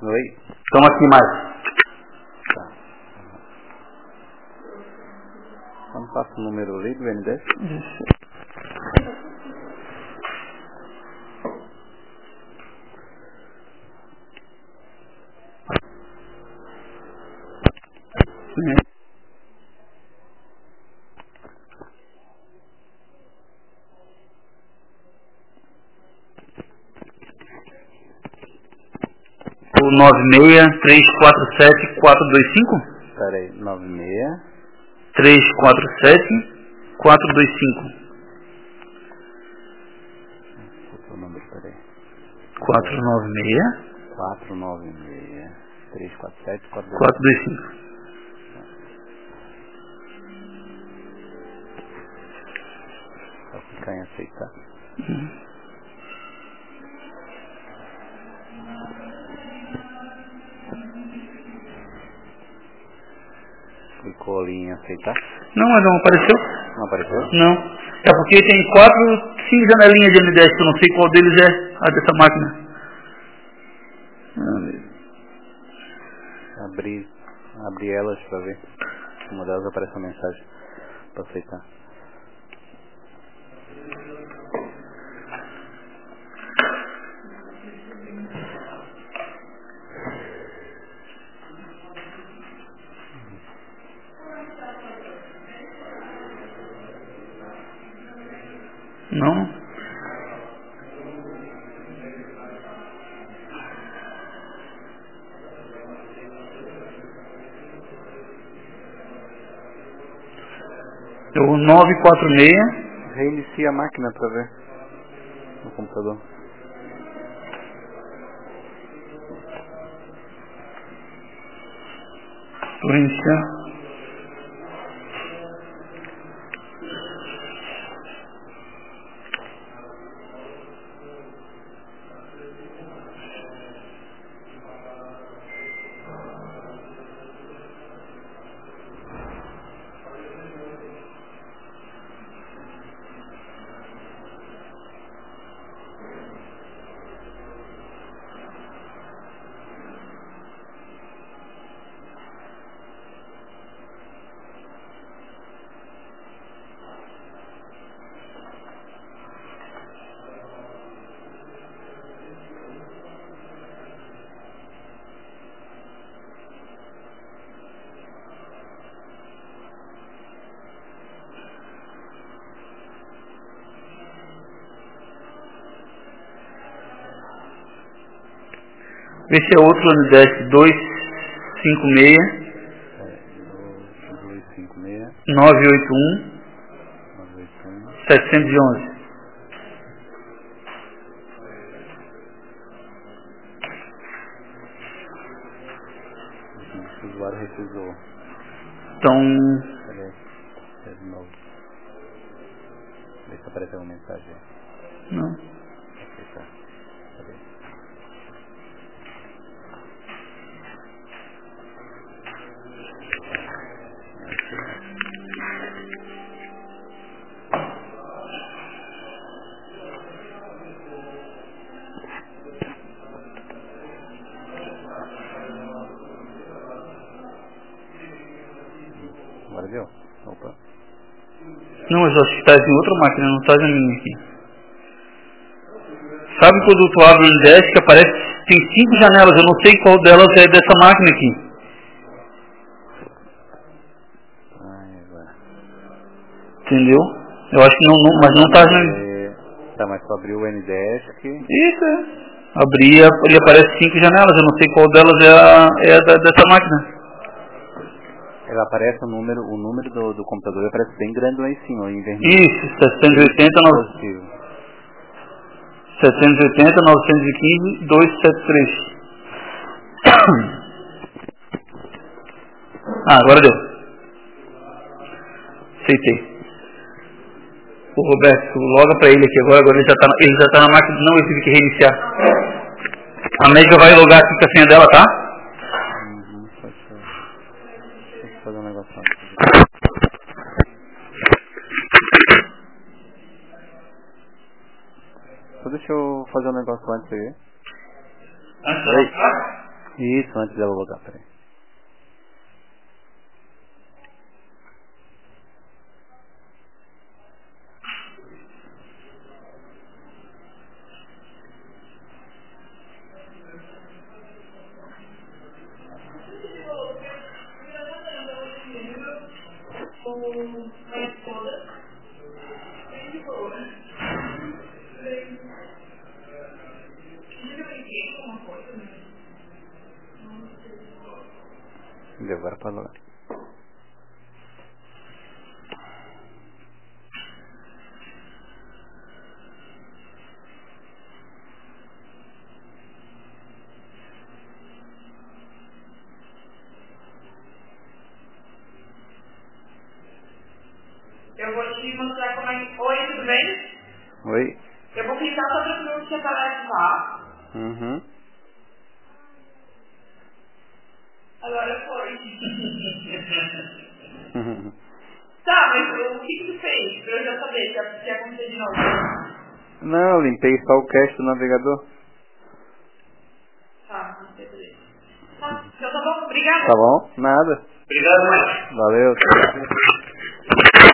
Oi? Estamos aqui mais. Tá. Então passa o número ali do N10. Isso. O 96347425? Peraí, 96. 347425. Qual é o número? Peraí. 496 496 347 425. Só clicar em aceitar. Clicou ali em aceitar. Não, mas não apareceu? Não apareceu? Não. É porque tem 5 janelinhas de M10 que eu não sei qual deles é a dessa máquina. Abri elas pra ver. Uma delas aparece uma mensagem pra aceitar. Não. O 946. Reinicia a máquina pra ver no computador. Vou iniciar. Esse é outro N10 256 256 981 981 711. O usuário recusou. Então, Peraí, é de novo. Vê se apareceu uma mensagem. não. Aceitar. Peraí. Agora deu? Opa. Não, mas eu acho que está em outra máquina, não está na minha aqui. Sabe quando tu abre o N10 que aparece, tem 5 janelas, eu não sei qual delas é dessa máquina aqui. Ai, agora. Entendeu? Eu acho que não, mas não está na... Tá, mas tu abriu o N10 que... Isso, é. Abri, ele aparece 5 janelas, eu não sei qual delas é dessa máquina. Ela aparece o número do computador aparece bem grande lá em cima, em vermelho. Isso, 780 915 273. Ah, agora deu. Aceitei. O Roberto, loga pra ele aqui agora ele já tá na máquina. Não, eu tive que reiniciar. A médica vai logar aqui com a senha dela, tá? Deixa eu fazer um negócio aqui. Só deixa eu fazer um negócio antes aí. Antes de Isso, antes dela logar, peraí. Deu agora pra logar. Eu vou te mostrar como é que... Oi, tudo bem? Oi? Eu vou clicar sobre o número que você vai ativar. Uhum. Agora foi. Tá, mas o que você fez? Pra eu já saber se acontecer de novo. Não, eu limpei só o cache do navegador. Tá, não sei por isso. Tá, então tá bom, obrigada. Tá bom? Nada. Obrigado, mãe. Valeu.